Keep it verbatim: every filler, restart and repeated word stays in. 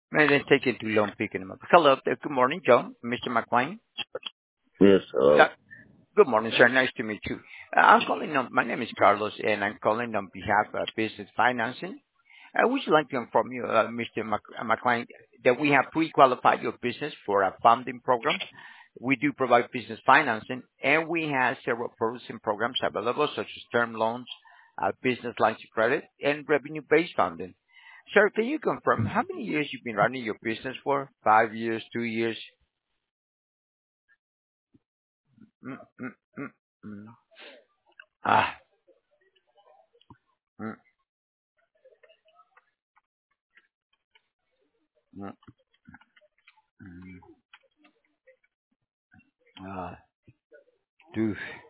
Man, let's take it too long picking him up. Hello. uh, Good morning, John. mister McLean. Yes, uh, Uh, Good morning, sir. Nice to meet you. Uh, I'm calling on, my name is Carlos, and I'm calling on behalf of Business Financing. I would like to inform you, uh, mister Mc, uh, McLean, that we have pre-qualified your business for a funding program. We do provide business financing, and we have several processing programs available, such as term loans, uh, business lines of credit, and revenue-based funding. Sir, can you confirm how many years you've been running your business for? Five years, two years? Mm, mm, mm, mm. Ah, mm, mm, mm. Ah, dude.